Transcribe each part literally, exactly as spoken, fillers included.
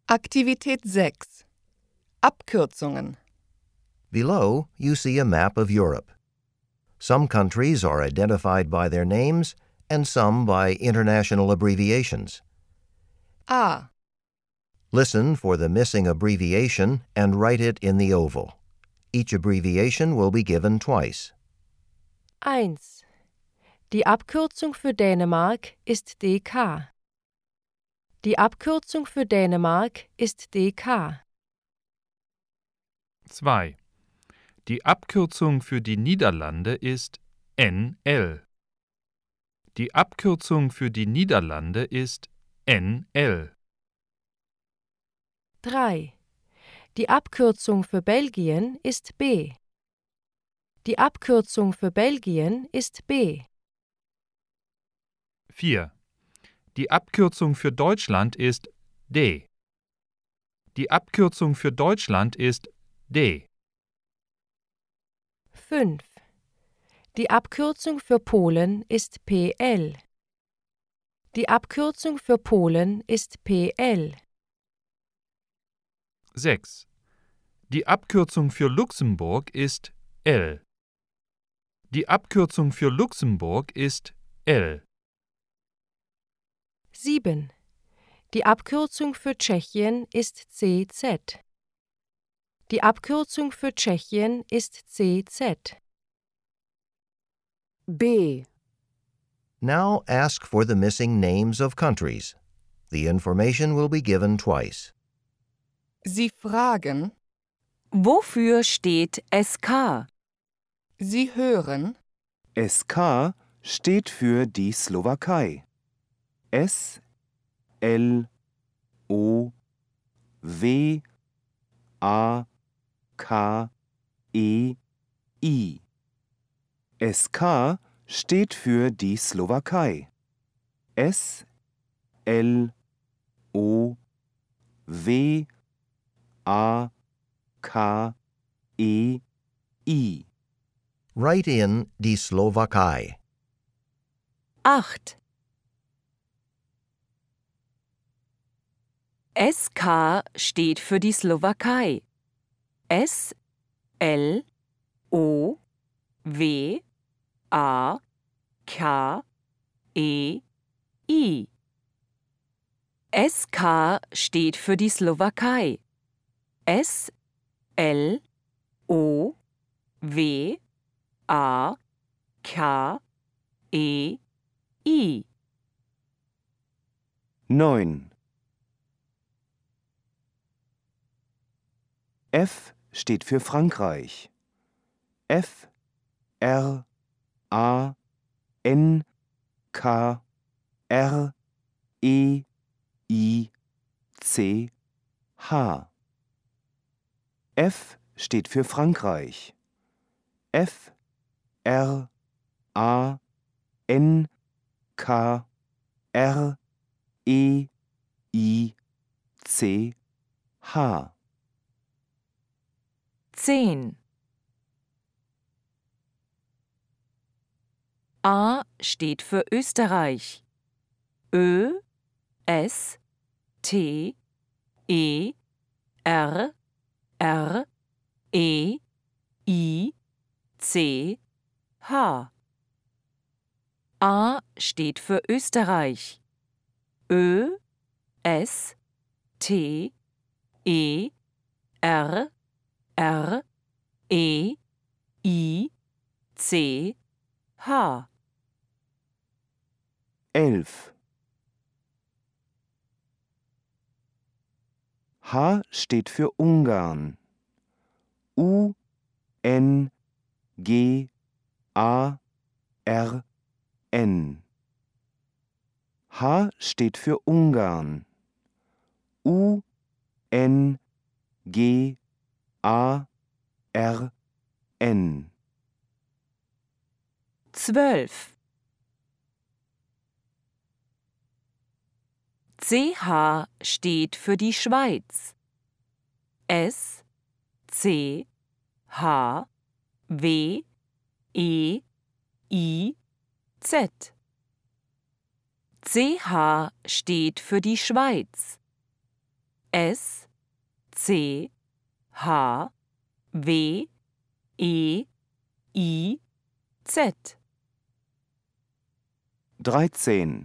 Aktivität sechs. Abkürzungen. Below, you see a map of Europe. Some countries are identified by their names and some by international abbreviations. A. Listen for the missing abbreviation and write it in the oval. Each abbreviation will be given twice. eins. Die Abkürzung für Dänemark ist D K. Die Abkürzung für Dänemark ist D K. zwei. Die Abkürzung für die Niederlande ist N L. Die Abkürzung für die Niederlande ist N L. drei. Die Abkürzung für Belgien ist B. Die Abkürzung für Belgien ist B. vier. Die Abkürzung für Deutschland ist D. Die Abkürzung für Deutschland ist D. fünf. Die Abkürzung für Polen ist P L. Die Abkürzung für Polen ist P L. sechs. Die Abkürzung für Luxemburg ist L. Die Abkürzung für Luxemburg ist L. sieben. Die Abkürzung für Tschechien ist C Z. Die Abkürzung für Tschechien ist C Z. B. Now ask for the missing names of countries. The information will be given twice. Sie fragen. Wofür steht S K? Sie hören. S K steht für die Slowakei. S, L, O, W, A, K, E, I. S K steht für die Slowakei. S, L, O, W, A, K, E, I. Write in die Slowakei. acht. S K steht für die Slowakei. S, L, O, W, A, K, E, I. S K steht für die Slowakei. S, L, O, W, A, K, E, I. neun. F steht für Frankreich. F, R, A, N, K, R, E, I, C, H. F steht für Frankreich. F, R, A, N, K, R, E, I, C, H. zehn. A steht für Österreich. Ö, S, T, E, R, R, E, I, C, H. A steht für Österreich. Ö, S, T, E, R, R, E, I, C, H. elf. H steht für Ungarn. U, N, G, A, R, N. H steht für Ungarn. U, N, G, A, R, N. zwölf. C H steht für die Schweiz. S, C, H, W, E, I, Z. C H steht für die Schweiz. S, C, H, W, E, I, Z. dreizehn.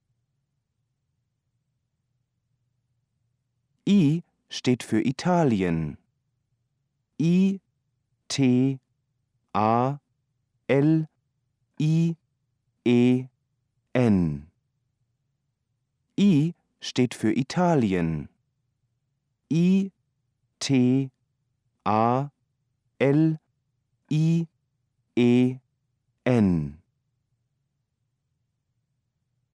I steht für Italien. I, T, A, L, I, E, N. I steht für Italien. I, T, A, L, I, E, N.